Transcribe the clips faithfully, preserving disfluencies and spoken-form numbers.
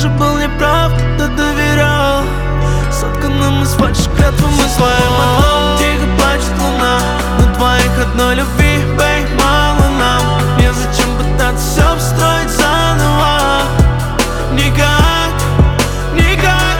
же был неправ, когда доверял сотканным из фальши клятвам и своим окном. Тихо плачет луна, на двоих одной любви, бей, мало нам. Незачем пытаться все обстроить заново. Никак, никак.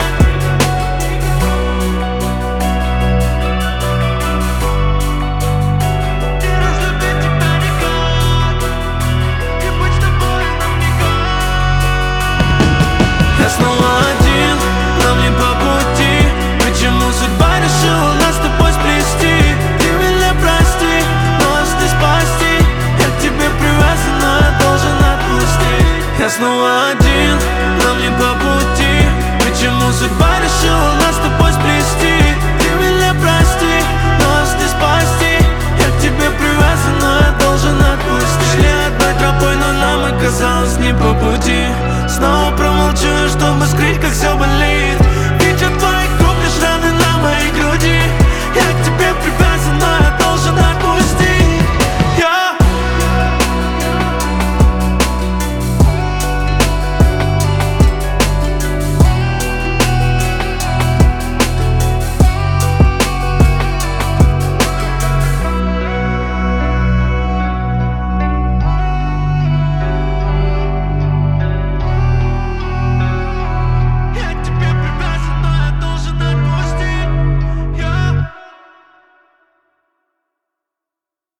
И разлюбить тебя никак, и быть с тобой нам никак. Я снова один, нам не по пути. Почему судьба решила нас с тобой сплести? Ты меня прости, но если спасти, я к тебе привязан, но я должен отпустить. Я снова один, нам не по пути. Почему судьба решила нас с тобой сплести? Ты меня прости, но если спасти, я к тебе привязан, но я должен отпустить. Шли одной тропой, но нам оказалось не по пути. Снова промолчу, чтобы скрыть, как все болит.